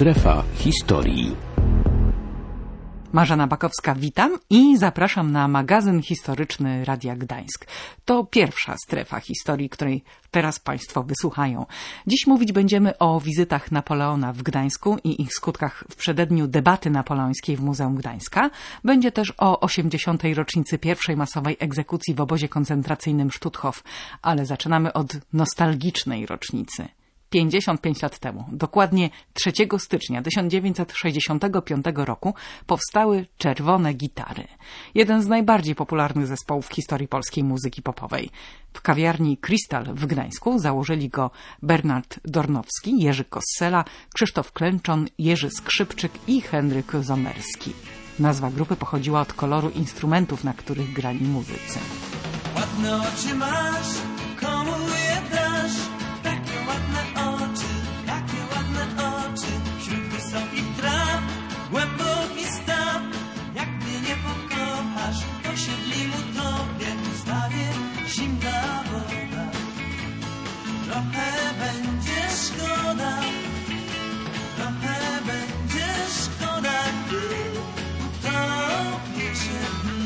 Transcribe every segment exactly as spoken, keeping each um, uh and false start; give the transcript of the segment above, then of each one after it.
Strefa historii. Marzena Bakowska, witam i zapraszam na magazyn historyczny Radia Gdańsk. To pierwsza strefa historii, której teraz Państwo wysłuchają. Dziś mówić będziemy o wizytach Napoleona w Gdańsku i ich skutkach w przededniu debaty napoleońskiej w Muzeum Gdańska. Będzie też o osiemdziesiątej rocznicy pierwszej masowej egzekucji w obozie koncentracyjnym Stutthof, ale zaczynamy od nostalgicznej rocznicy. pięćdziesiąt pięć lat temu, dokładnie trzeciego stycznia tysiąc dziewięćset sześćdziesiątego piątego roku powstały Czerwone Gitary. Jeden z najbardziej popularnych zespołów w historii polskiej muzyki popowej. W kawiarni Krystal w Gdańsku założyli go Bernard Dornowski, Jerzy Kossela, Krzysztof Klęczon, Jerzy Skrzypczyk i Henryk Zomerski. Nazwa grupy pochodziła od koloru instrumentów, na których grali muzycy. Ładne oczy masz, komu je dasz? Takie ładne oczy, takie ładne oczy. Wśród wysokich traw, głęboki staw. Jak mnie nie pokochasz, to się w nim utopię. Stawie zimna woda. Trochę będzie szkoda, trochę będzie szkoda, gdy utopię się w nim.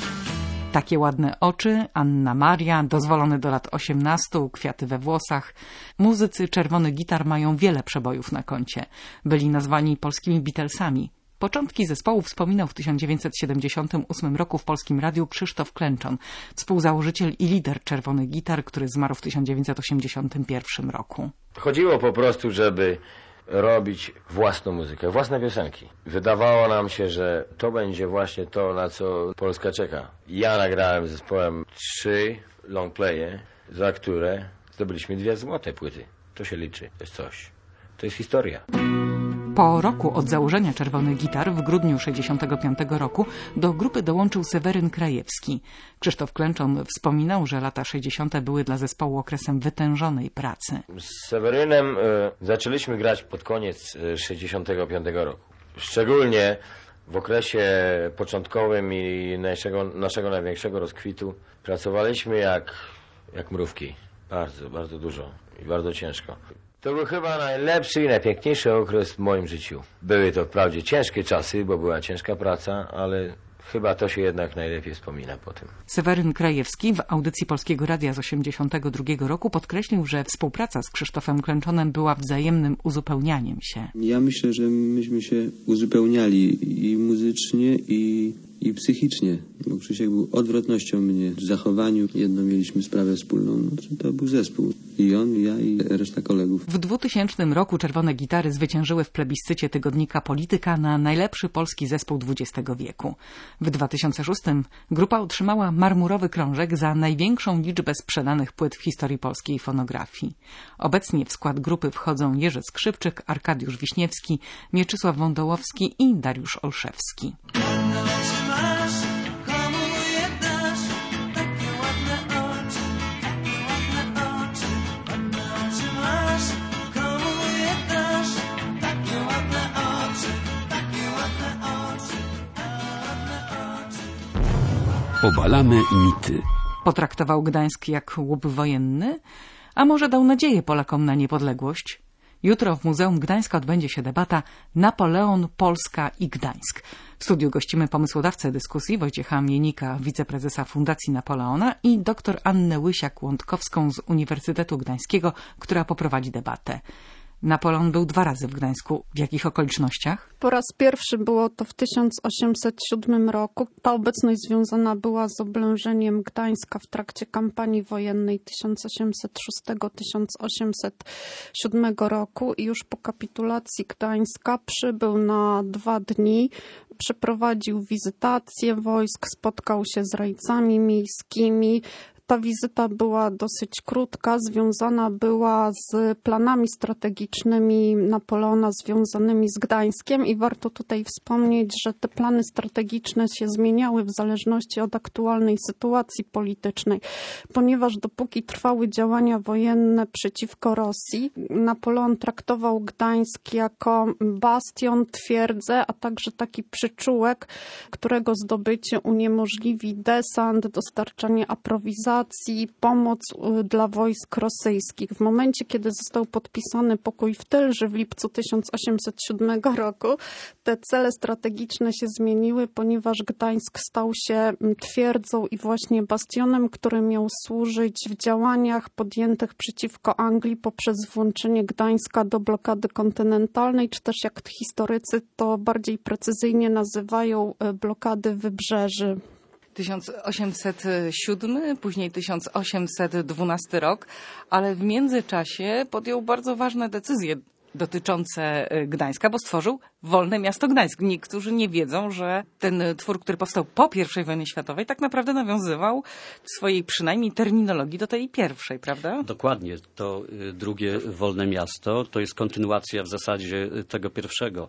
Takie ładne oczy, Anna Maria, dozwolony do lat osiemnastu, kwiaty we włosach. Muzycy Czerwonych Gitar mają wiele przebojów na koncie. Byli nazwani polskimi Beatlesami. Początki zespołu wspominał w tysiąc dziewięćset siedemdziesiątym ósmym roku w Polskim Radiu Krzysztof Klęczon, współzałożyciel i lider Czerwonych Gitar, który zmarł w tysiąc dziewięćset osiemdziesiątym pierwszym roku. Chodziło po prostu, żeby robić własną muzykę, własne piosenki. Wydawało nam się, że to będzie właśnie to, na co Polska czeka. Ja nagrałem z zespołem trzy longplaye, za które zdobyliśmy dwie złote płyty. To się liczy, to jest coś. To jest historia. Po roku od założenia Czerwonych Gitar w grudniu sześćdziesiątego piątego roku do grupy dołączył Seweryn Krajewski. Krzysztof Klęczon wspominał, że lata sześćdziesiąte były dla zespołu okresem wytężonej pracy. Z Sewerynem y, zaczęliśmy grać pod koniec y, sześćdziesiątego piątego roku. Szczególnie w okresie początkowym i naszego, naszego największego rozkwitu pracowaliśmy jak, jak mrówki. Bardzo, bardzo dużo i bardzo ciężko. To był chyba najlepszy i najpiękniejszy okres w moim życiu. Były to wprawdzie ciężkie czasy, bo była ciężka praca, ale chyba to się jednak najlepiej wspomina po tym. Seweryn Krajewski w audycji Polskiego Radia z osiemdziesiątego drugiego roku podkreślił, że współpraca z Krzysztofem Klęczonem była wzajemnym uzupełnianiem się. Ja myślę, że myśmy się uzupełniali i muzycznie, i, i psychicznie. Bo Krzysiek był odwrotnością mnie w zachowaniu. Jedno mieliśmy sprawę wspólną, no, to był zespół. I on, i ja, i reszta kolegów. W dwutysięcznym roku Czerwone Gitary zwyciężyły w plebiscycie tygodnika Polityka na najlepszy polski zespół dwudziestego wieku. W dwa tysiące szóstym grupa otrzymała marmurowy krążek za największą liczbę sprzedanych płyt w historii polskiej fonografii. Obecnie w skład grupy wchodzą Jerzy Skrzypczyk, Arkadiusz Wiśniewski, Mieczysław Wądołowski i Dariusz Olszewski. Obalamy mity. Potraktował Gdańsk jak łup wojenny? A może dał nadzieję Polakom na niepodległość? Jutro w Muzeum Gdańska odbędzie się debata Napoleon, Polska i Gdańsk. W studiu gościmy pomysłodawcę dyskusji Wojciecha Mielnika, wiceprezesa Fundacji Napoleona, i dr Annę Łysiak-Łątkowską z Uniwersytetu Gdańskiego, która poprowadzi debatę. Napoleon był dwa razy w Gdańsku. W jakich okolicznościach? Po raz pierwszy było to w tysiąc osiemset siódmym roku. Ta obecność związana była z oblężeniem Gdańska w trakcie kampanii wojennej tysiąc osiemset szóstego do tysiąc osiemset siódmego roku i już po kapitulacji Gdańska przybył na dwa dni. Przeprowadził wizytację wojsk, spotkał się z rajcami miejskimi. Ta wizyta była dosyć krótka, związana była z planami strategicznymi Napoleona związanymi z Gdańskiem i warto tutaj wspomnieć, że te plany strategiczne się zmieniały w zależności od aktualnej sytuacji politycznej, ponieważ dopóki trwały działania wojenne przeciwko Rosji, Napoleon traktował Gdańsk jako bastion, twierdzę, a także taki przyczółek, którego zdobycie uniemożliwi desant, dostarczanie aprowizacji, mobilizacji, pomoc dla wojsk rosyjskich. W momencie, kiedy został podpisany pokój w Tylży w lipcu tysiąc osiemset siódmego roku, te cele strategiczne się zmieniły, ponieważ Gdańsk stał się twierdzą i właśnie bastionem, który miał służyć w działaniach podjętych przeciwko Anglii poprzez włączenie Gdańska do blokady kontynentalnej, czy też jak historycy to bardziej precyzyjnie nazywają blokady wybrzeży. tysiąc osiemset siódmy, później tysiąc osiemset dwunasty rok, ale w międzyczasie podjął bardzo ważne decyzje dotyczące Gdańska, bo stworzył Wolne Miasto Gdańsk. Niektórzy nie wiedzą, że ten twór, który powstał po pierwszej wojnie światowej, tak naprawdę nawiązywał w swojej przynajmniej terminologii do tej pierwszej, prawda? Dokładnie. To drugie Wolne Miasto to jest kontynuacja w zasadzie tego pierwszego.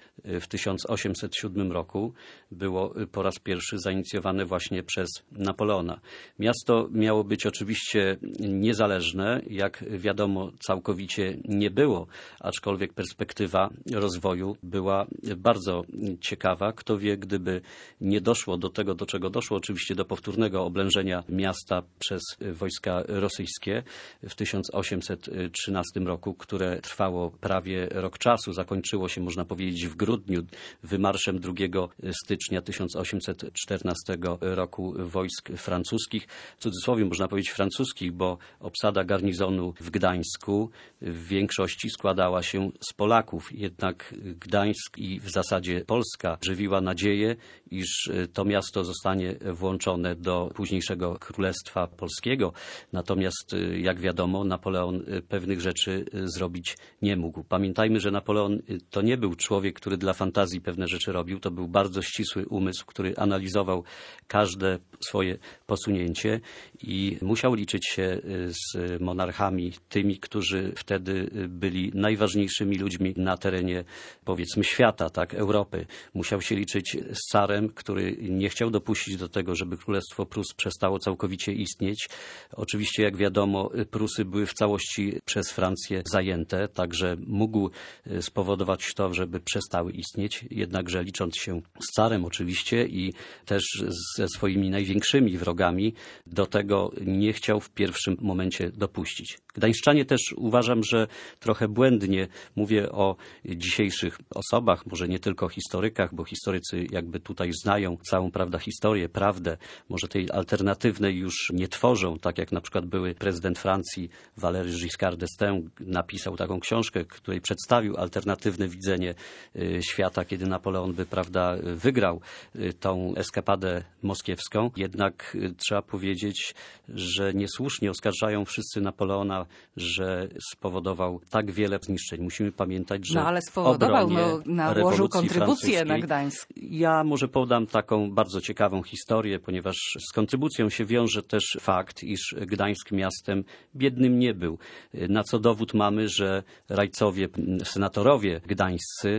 W tysiąc osiemset siódmym roku było po raz pierwszy zainicjowane właśnie przez Napoleona. Miasto miało być oczywiście niezależne, jak wiadomo całkowicie nie było, aczkolwiek perspektywa rozwoju była bardzo ciekawa. Kto wie, gdyby nie doszło do tego, do czego doszło, oczywiście do powtórnego oblężenia miasta przez wojska rosyjskie w tysiąc osiemset trzynastym roku, które trwało prawie rok czasu, zakończyło się, można powiedzieć, w grudniu wymarszem drugiego stycznia tysiąc osiemset czternastego roku wojsk francuskich. W cudzysłowie można powiedzieć francuskich, bo obsada garnizonu w Gdańsku w większości składała się z Polaków. Jednak Gdańsk i w zasadzie Polska żywiła nadzieję, iż to miasto zostanie włączone do późniejszego Królestwa Polskiego. Natomiast, jak wiadomo, Napoleon pewnych rzeczy zrobić nie mógł. Pamiętajmy, że Napoleon to nie był człowiek, który dla fantazji pewne rzeczy robił. To był bardzo ścisły umysł, który analizował każde swoje posunięcie i musiał liczyć się z monarchami, tymi, którzy wtedy byli najważniejszymi ludźmi na terenie, powiedzmy, świata, tak, Europy. Musiał się liczyć z carem, który nie chciał dopuścić do tego, żeby Królestwo Prus przestało całkowicie istnieć. Oczywiście, jak wiadomo, Prusy były w całości przez Francję zajęte, także mógł spowodować to, żeby przestały istnieć, jednakże licząc się z carem oczywiście i też ze swoimi największymi wrogami, do tego nie chciał w pierwszym momencie dopuścić. Gdańszczanie też uważam, że trochę błędnie mówię o dzisiejszych osobach, może nie tylko historykach, bo historycy jakby tutaj znają całą, prawda, historię, prawdę, może tej alternatywnej już nie tworzą, tak jak na przykład były prezydent Francji Valéry Giscard d'Estaing napisał taką książkę, w której przedstawił alternatywne widzenie świata, kiedy Napoleon by, prawda, wygrał tą eskapadę moskiewską. Jednak trzeba powiedzieć, że niesłusznie oskarżają wszyscy Napoleona, że spowodował tak wiele zniszczeń. Musimy pamiętać, że no ale spowodował, no, nałożył kontrybucję na Gdańsk. Ja może podam taką bardzo ciekawą historię, ponieważ z kontrybucją się wiąże też fakt, iż Gdańsk miastem biednym nie był. Na co dowód mamy, że rajcowie, senatorowie gdańscy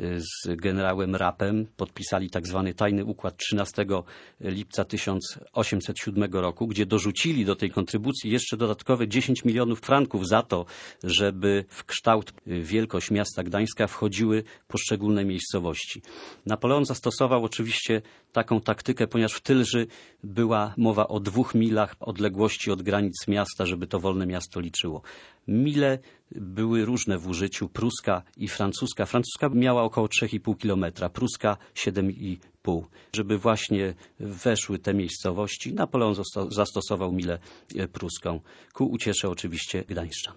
z generałem Rappem podpisali tak zwany tajny układ trzynastego lipca tysiąc osiemset siódmego roku, gdzie dorzucili do tej kontrybucji jeszcze dodatkowe dziesięć milionów franków za to, żeby w kształt, wielkość miasta Gdańska wchodziły poszczególne miejscowości. Napoleon zastosował oczywiście taką taktykę, ponieważ w Tylży była mowa o dwóch milach odległości od granic miasta, żeby to wolne miasto liczyło. Mile były różne w użyciu, pruska i francuska. Francuska miała około trzy i pół kilometra, pruska siedem i pół. Żeby właśnie weszły te miejscowości, Napoleon zastosował milę pruską, ku uciesze oczywiście gdańszczan.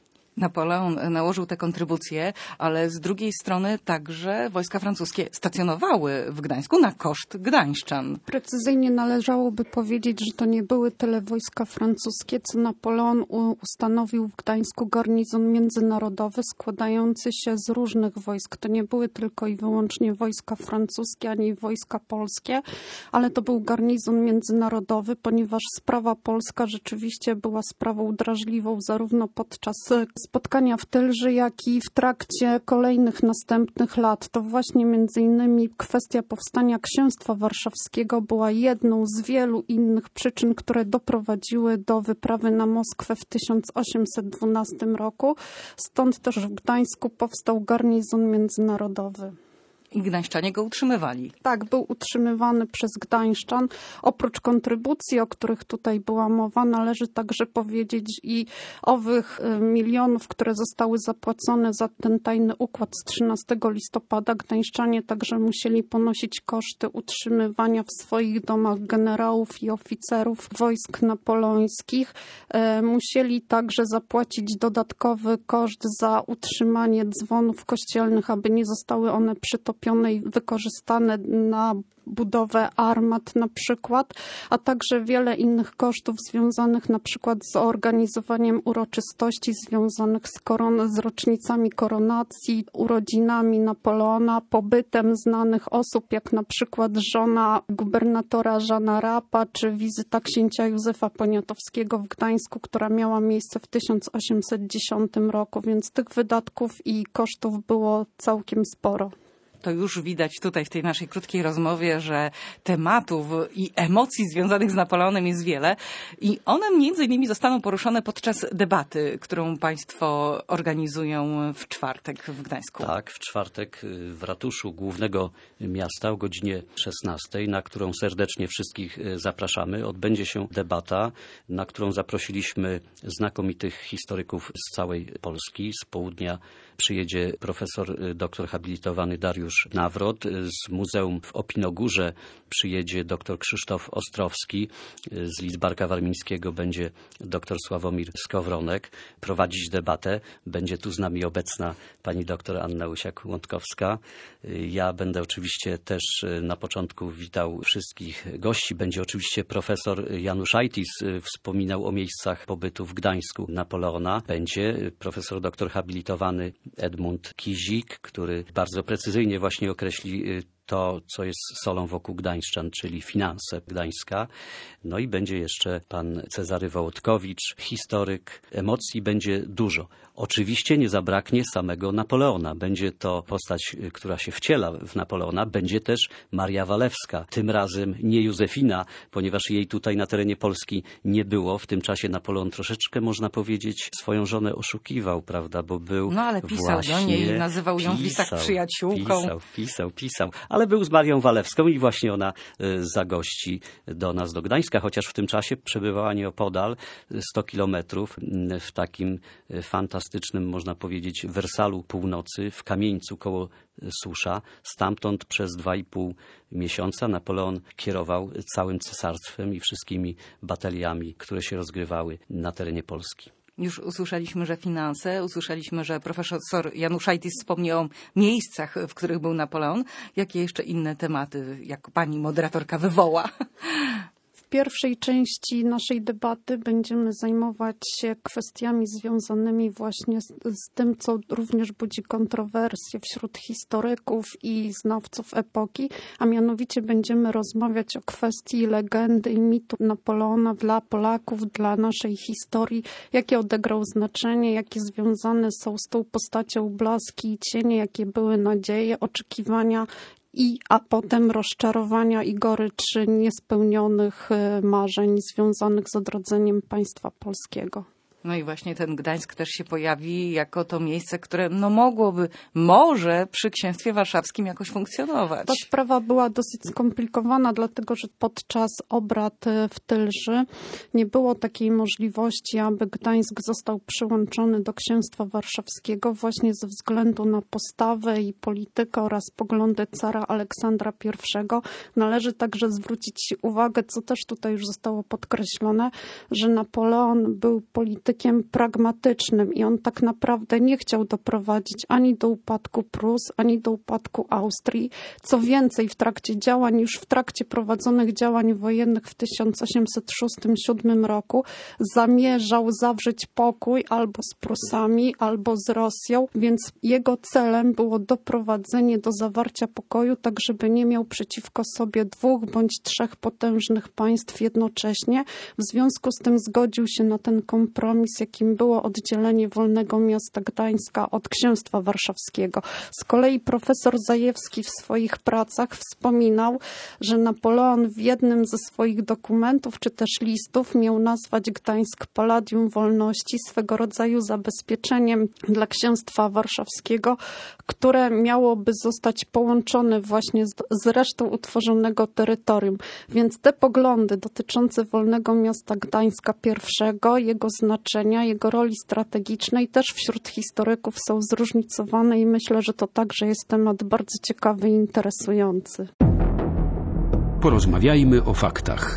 Napoleon nałożył te kontrybucje, ale z drugiej strony także wojska francuskie stacjonowały w Gdańsku na koszt gdańszczan. Precyzyjnie należałoby powiedzieć, że to nie były tyle wojska francuskie, co Napoleon ustanowił w Gdańsku garnizon międzynarodowy składający się z różnych wojsk. To nie były tylko i wyłącznie wojska francuskie, ani wojska polskie, ale to był garnizon międzynarodowy, ponieważ sprawa polska rzeczywiście była sprawą drażliwą zarówno podczas spotkania w Tylży, jak i w trakcie kolejnych następnych lat. To właśnie między innymi kwestia powstania Księstwa Warszawskiego była jedną z wielu innych przyczyn, które doprowadziły do wyprawy na Moskwę w tysiąc osiemset dwunastym roku. Stąd też w Gdańsku powstał garnizon międzynarodowy. I gdańszczanie go utrzymywali. Tak, był utrzymywany przez Gdańszczan. Oprócz kontrybucji, o których tutaj była mowa, należy także powiedzieć i owych milionów, które zostały zapłacone za ten tajny układ z trzynastego listopada. Gdańszczanie także musieli ponosić koszty utrzymywania w swoich domach generałów i oficerów wojsk napoleońskich. Musieli także zapłacić dodatkowy koszt za utrzymanie dzwonów kościelnych, aby nie zostały one przytopione i wykorzystane na budowę armat na przykład, a także wiele innych kosztów związanych na przykład z organizowaniem uroczystości związanych z, koron- z rocznicami koronacji, urodzinami Napoleona, pobytem znanych osób, jak na przykład żona gubernatora Żana Rapa, czy wizyta księcia Józefa Poniatowskiego w Gdańsku, która miała miejsce w tysiąc osiemset dziesiątym roku, więc tych wydatków i kosztów było całkiem sporo. To już widać tutaj w tej naszej krótkiej rozmowie, że tematów i emocji związanych z Napoleonem jest wiele i one między innymi zostaną poruszone podczas debaty, którą państwo organizują w czwartek w Gdańsku. Tak, w czwartek w ratuszu głównego miasta o godzinie szesnastej, na którą serdecznie wszystkich zapraszamy. Odbędzie się debata, na którą zaprosiliśmy znakomitych historyków z całej Polski. Z południa przyjedzie profesor doktor habilitowany Dariusz Nawrot. Z Muzeum w Opinogórze przyjedzie dr Krzysztof Ostrowski. Z Lidzbarka Warmińskiego będzie dr Sławomir Skowronek. Prowadzić debatę będzie tu z nami obecna pani dr Anna Łysiak-Łątkowska. Ja będę oczywiście też na początku witał wszystkich gości. Będzie oczywiście profesor Januszajtis wspominał o miejscach pobytu w Gdańsku Napoleona. Będzie profesor doktor habilitowany Edmund Kizik, który bardzo precyzyjnie właśnie określi to, co jest solą wokół Gdańszczan, czyli finanse Gdańska. No i będzie jeszcze pan Cezary Wołodkowicz, historyk. Emocji będzie dużo. Oczywiście nie zabraknie samego Napoleona. Będzie to postać, która się wciela w Napoleona. Będzie też Maria Walewska. Tym razem nie Józefina, ponieważ jej tutaj na terenie Polski nie było. W tym czasie Napoleon troszeczkę, można powiedzieć, swoją żonę oszukiwał, prawda, bo był No ale pisał właśnie, do niej i nazywał ją w listach pisał, przyjaciółką. Pisał, pisał, pisał. Ale był z Marią Walewską i właśnie ona y, zagości do nas, do Gdańska, chociaż w tym czasie przebywała nieopodal sto kilometrów y, w takim y, fantastycznym, można powiedzieć, Wersalu Północy, w Kamieńcu koło Susza. Stamtąd przez dwa i pół miesiąca Napoleon kierował całym cesarstwem i wszystkimi bataliami, które się rozgrywały na terenie Polski. Już usłyszeliśmy, że finanse, usłyszeliśmy, że profesor Januszajtis wspomniał o miejscach, w których był Napoleon. Jakie jeszcze inne tematy, jak pani moderatorka wywoła? W pierwszej części naszej debaty będziemy zajmować się kwestiami związanymi właśnie z, z tym, co również budzi kontrowersje wśród historyków i znawców epoki, a mianowicie będziemy rozmawiać o kwestii legendy i mitu Napoleona dla Polaków, dla naszej historii, jakie odegrał znaczenie, jakie związane są z tą postacią blaski i cienie, jakie były nadzieje, oczekiwania, I, a potem rozczarowania i goryczy niespełnionych marzeń związanych z odrodzeniem państwa polskiego. No i właśnie ten Gdańsk też się pojawi jako to miejsce, które no mogłoby, może przy księstwie warszawskim jakoś funkcjonować. Ta sprawa była dosyć skomplikowana, dlatego że podczas obrad w Tylży nie było takiej możliwości, aby Gdańsk został przyłączony do księstwa warszawskiego właśnie ze względu na postawę i politykę oraz poglądy cara Aleksandra Pierwszego. Należy także zwrócić uwagę, co też tutaj już zostało podkreślone, że Napoleon był politykiem pragmatycznym i on tak naprawdę nie chciał doprowadzić ani do upadku Prus, ani do upadku Austrii. Co więcej, w trakcie działań, już w trakcie prowadzonych działań wojennych w tysiąc osiemset szóstym do siódmym roku zamierzał zawrzeć pokój albo z Prusami, albo z Rosją, więc jego celem było doprowadzenie do zawarcia pokoju, tak żeby nie miał przeciwko sobie dwóch bądź trzech potężnych państw jednocześnie. W związku z tym zgodził się na ten kompromis z jakim było oddzielenie Wolnego Miasta Gdańska od Księstwa Warszawskiego. Z kolei profesor Zajewski w swoich pracach wspominał, że Napoleon w jednym ze swoich dokumentów czy też listów miał nazwać Gdańsk Palladium Wolności, swego rodzaju zabezpieczeniem dla Księstwa Warszawskiego, które miałoby zostać połączone właśnie z, z resztą utworzonego terytorium. Więc te poglądy dotyczące Wolnego Miasta Gdańska pierwszego, jego znaczenia, jego roli strategicznej też wśród historyków są zróżnicowane i myślę, że to także jest temat bardzo ciekawy i interesujący. Porozmawiajmy o faktach.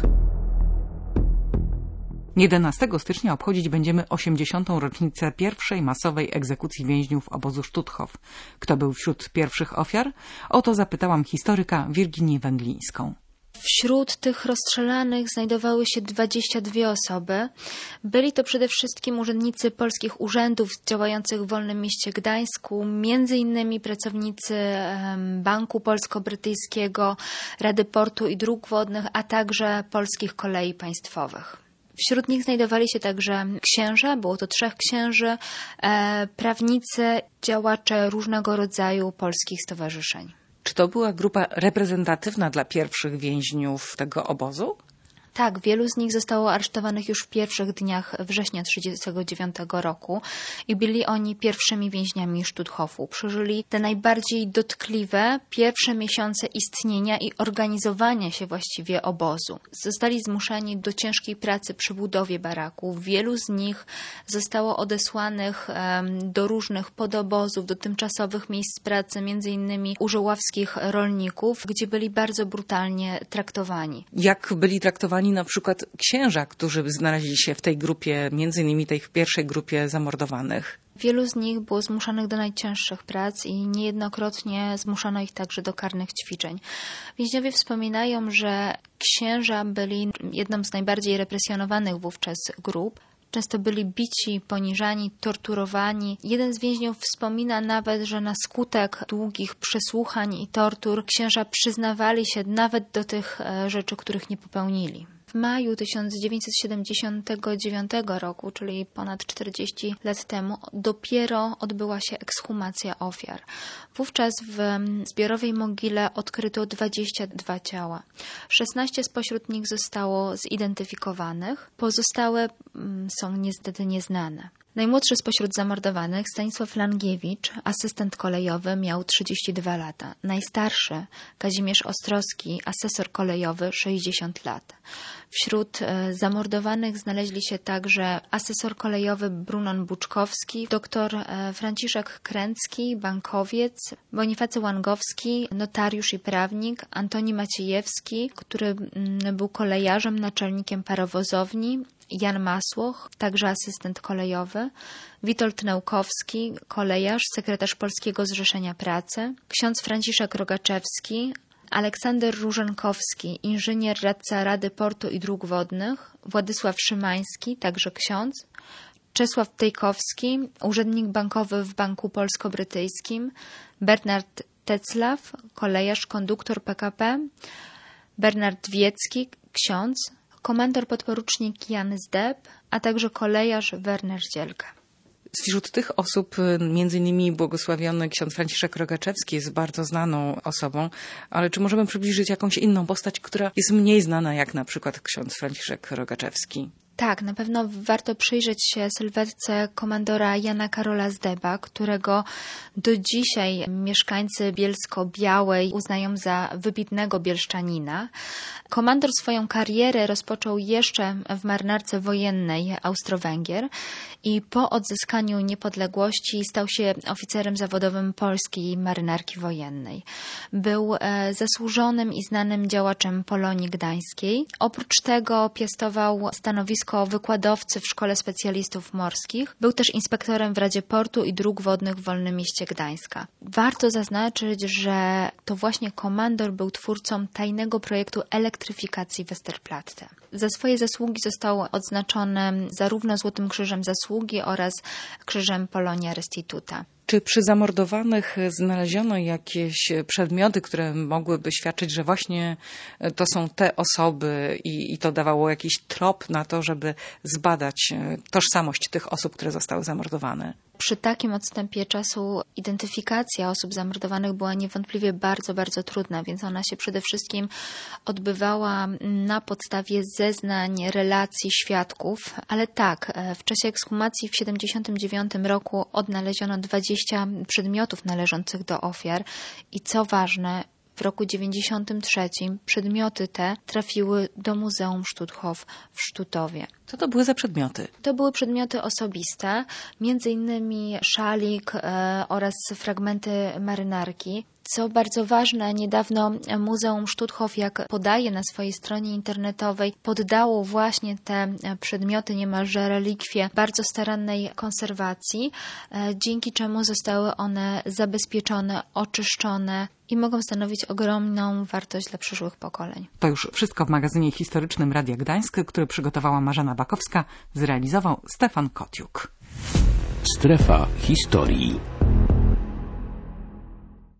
jedenastego stycznia obchodzić będziemy osiemdziesiątą rocznicę pierwszej masowej egzekucji więźniów obozu Stutthof. Kto był wśród pierwszych ofiar? O to zapytałam historyka Wirginię Węglińską. Wśród tych rozstrzelanych znajdowały się dwadzieścia dwie osoby. Byli to przede wszystkim urzędnicy polskich urzędów działających w Wolnym Mieście Gdańsku, między innymi pracownicy Banku Polsko-Brytyjskiego, Rady Portu i Dróg Wodnych, a także polskich kolei państwowych. Wśród nich znajdowali się także księża, było to trzech księży, e, prawnicy, działacze różnego rodzaju polskich stowarzyszeń. Czy to była grupa reprezentatywna dla pierwszych więźniów tego obozu? Tak, wielu z nich zostało aresztowanych już w pierwszych dniach września tysiąc dziewięćset trzydziestego dziewiątego roku i byli oni pierwszymi więźniami Stutthofu. Przeżyli te najbardziej dotkliwe pierwsze miesiące istnienia i organizowania się właściwie obozu. Zostali zmuszeni do ciężkiej pracy przy budowie baraków. Wielu z nich zostało odesłanych um, do różnych podobozów, do tymczasowych miejsc pracy, między innymi u żoławskich rolników, gdzie byli bardzo brutalnie traktowani. Jak byli traktowani na przykład księża, którzy znaleźli się w tej grupie, między innymi tej pierwszej grupie zamordowanych? Wielu z nich było zmuszanych do najcięższych prac i niejednokrotnie zmuszano ich także do karnych ćwiczeń. Więźniowie wspominają, że księża byli jedną z najbardziej represjonowanych wówczas grup. Często byli bici, poniżani, torturowani. Jeden z więźniów wspomina nawet, że na skutek długich przesłuchań i tortur księża przyznawali się nawet do tych rzeczy, których nie popełnili. W maju tysiąc dziewięćset siedemdziesiątego dziewiątego roku, czyli ponad czterdzieści lat temu, dopiero odbyła się ekshumacja ofiar. Wówczas w zbiorowej mogile odkryto dwadzieścia dwa ciała. szesnaście spośród nich zostało zidentyfikowanych, pozostałe są niestety nieznane. Najmłodszy spośród zamordowanych, Stanisław Langiewicz, asystent kolejowy, miał trzydzieści dwa lata. Najstarszy, Kazimierz Ostrowski, asesor kolejowy, sześćdziesiąt lat. Wśród e, zamordowanych znaleźli się także asesor kolejowy Brunon Buczkowski, doktor e, Franciszek Kręcki, bankowiec, Bonifacy Łangowski, notariusz i prawnik, Antoni Maciejewski, który m, był kolejarzem, naczelnikiem parowozowni, Jan Masłoch, także asystent kolejowy, Witold Nełkowski, kolejarz, sekretarz Polskiego Zrzeszenia Pracy, ksiądz Franciszek Rogaczewski, Aleksander Różenkowski, inżynier, radca Rady Portu i Dróg Wodnych, Władysław Szymański, także ksiądz, Czesław Tejkowski, urzędnik bankowy w Banku Polsko-Brytyjskim, Bernard Teclaw, kolejarz, konduktor P K P, Bernard Wiecki, ksiądz, komandor podporucznik Jan Zdeb, a także kolejarz Werner Zielke. Wśród tych osób między innymi błogosławiony ksiądz Franciszek Rogaczewski jest bardzo znaną osobą, ale czy możemy przybliżyć jakąś inną postać, która jest mniej znana, jak na przykład ksiądz Franciszek Rogaczewski? Tak, na pewno warto przyjrzeć się sylwetce komandora Jana Karola Zdeba, którego do dzisiaj mieszkańcy Bielsko-Białej uznają za wybitnego bielszczanina. Komandor swoją karierę rozpoczął jeszcze w marynarce wojennej Austro-Węgier i po odzyskaniu niepodległości stał się oficerem zawodowym polskiej marynarki wojennej. Był zasłużonym i znanym działaczem Polonii Gdańskiej. Oprócz tego piastował stanowisko wykładowcy w Szkole Specjalistów Morskich. Był też inspektorem w Radzie Portu i Dróg Wodnych w Wolnym Mieście Gdańska. Warto zaznaczyć, że to właśnie komandor był twórcą tajnego projektu elektryfikacji Westerplatte. Za swoje zasługi został odznaczony zarówno Złotym Krzyżem Zasługi oraz Krzyżem Polonia Restituta. Czy przy zamordowanych znaleziono jakieś przedmioty, które mogłyby świadczyć, że właśnie to są te osoby i, i to dawało jakiś trop na to, żeby zbadać tożsamość tych osób, które zostały zamordowane? Przy takim odstępie czasu identyfikacja osób zamordowanych była niewątpliwie bardzo, bardzo trudna, więc ona się przede wszystkim odbywała na podstawie zeznań, relacji świadków, ale tak, w czasie ekshumacji w tysiąc dziewięćset siedemdziesiątym dziewiątym roku odnaleziono dwadzieścia przedmiotów należących do ofiar i co ważne, w roku dziewięćdziesiątym trzecim przedmioty te trafiły do Muzeum Stutthof w Sztutowie. Co to były za przedmioty? To były przedmioty osobiste, między innymi szalik e, oraz fragmenty marynarki. Co bardzo ważne, niedawno Muzeum Stutthof, jak podaje na swojej stronie internetowej, poddało właśnie te przedmioty, niemalże relikwie, bardzo starannej konserwacji, dzięki czemu zostały one zabezpieczone, oczyszczone i mogą stanowić ogromną wartość dla przyszłych pokoleń. To już wszystko w magazynie historycznym Radia Gdańsk, który przygotowała Marzena Bakowska, zrealizował Stefan Kotiuk. Strefa historii.